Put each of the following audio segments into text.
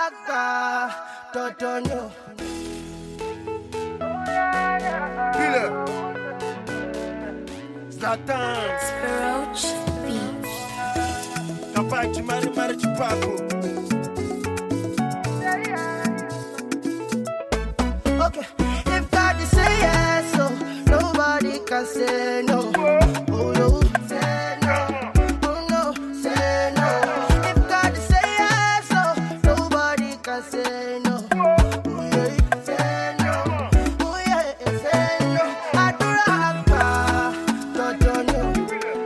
àgbà dandan ni o. Killer. Zlatan. Roach Beach. Capaz de mara de papo. Okay, if God is say yes, so nobody can say no. Oh no, say no. Oh no, say no. If God is say yes, so nobody can say no. Oh yeah, say no. Oh yeah, say no. Àdúrà àgbà dandan ni o.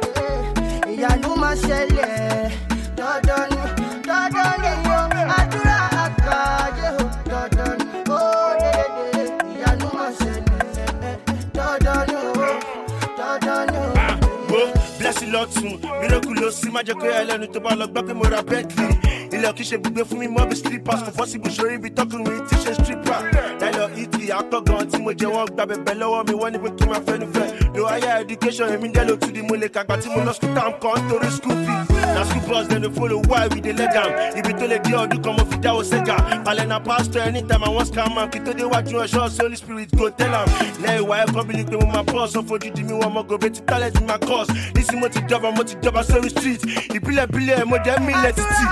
Ìyanu máa ṣẹlẹ̀ dandan ni o. Àdúrà àgbà yóò dandan ni o. Ìyanu máa ṣẹlẹ̀ dandan ni o. Dandan ni o. Bless you lọ́tún, miracle ló sí, má jẹ́ kó yà lẹ́nu tó bá lọ gbọ́ pé mo ra Bentley. Ilé ọ̀kí ṣe gbígbé fún mi mọ́ bí slippers, kò fọ́ sí bó ṣorí ibi tọkùnrin tí ṣe stripper. Láìlọ Italy, àpọ̀ gan tí mo jẹ wọ́n gba bẹ̀bẹ̀ lọ́wọ́ mi, wọ́n ní pé kí n máa fẹ́nu fẹ́. Lo higher education, èmi dẹ́ ló tún di mo lè kàgbà tí mo lọ school time kan torí school fees. Na school bus dem dey follow why we dey leg am. Ibi tó lè dé ọdún kan mo fi dáwọ́ sẹ́gà. Palẹ̀ na pastor anytime I wan scam am, kí tó dé wájú ẹ̀ṣọ́ Holy Spirit go tell am. Lẹ́yìn wáyé kan bí ni pé mo máa bọ́ sọ fojú di mi wọ́n mọ gòbè tí talent mi máa cause. Nísìnyí mo ti jọba sórí street. Ìbílẹ̀ mo jẹ́ mílẹ̀ títì.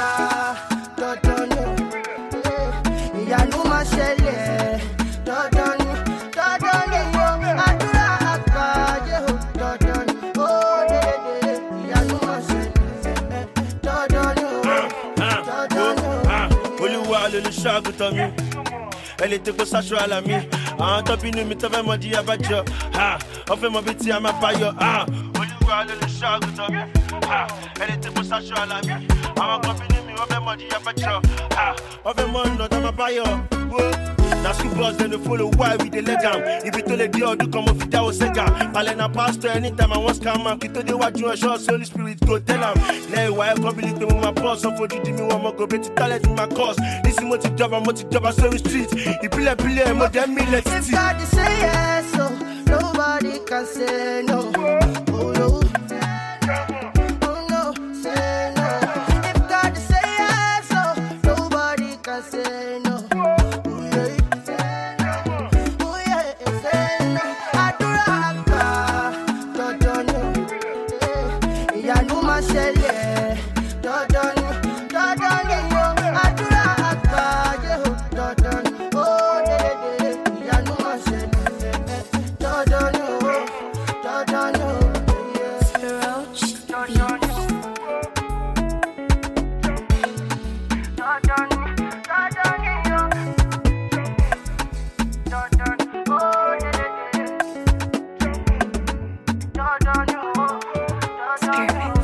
Dandan ni o. Ìyanu máa ṣẹlẹ̀ dandan ni o. Àdúrà àgbà yóò dandan ni o. Ìyanu máa ṣẹlẹ̀ dandan ni o. Dandan ni o. Olúwa lolùṣọ́-àgùntàn mi, ẹ lè tẹ́kọ̀ sáṣọ àlà mi. Àwọn tó bínú mi tó fẹ́ mọ di abájọ, wọ́n fẹ́ mọ bí tí a máa bá yọ. Olúwa lolùṣọ́-àgùntàn mi, ẹ lè tẹ́kọ̀ sáṣọ àlà mi. Àwọn kan bínú mi wọ́n fẹ́ mọ di abájọ, wọ́n fẹ́ mọ ọ̀nà tó máa bá yọ. Na school bus dem dey follow why we dey leg am. Ibi tó lè dé ọdún kan mo fi dáwọ́ sẹ́gà. Palẹ̀ na pastor anytime I wan scam am, kí tó dé wájú ẹ̀ṣọ́ Holy Spirit go tell am. Lẹ́yìn wáyé kan bí ni pé mo máa bọ́ sọ fojú di mi wọ́n mọ gòbè tí talent mi máa cause. Nísìnyí mo ti jọba sórí street. Ìbílẹ̀ mo jẹ́ mílẹ̀ If títì. God is say yes, so nobody can say no. Oh no. Oh no, say no. If God is say yes, so nobody can say no. Oh yeah, say no. Oh yeah, say no. Àdúrà àgbà dandan ni o. Ìyanu máa ṣẹlẹ̀ dandan ni o. Àdúrà àgbà yóò dandan ni o. Ìyanu máa ṣẹlẹ̀ dandan ni o. Dandan ni o. Roach Beach. Screaming.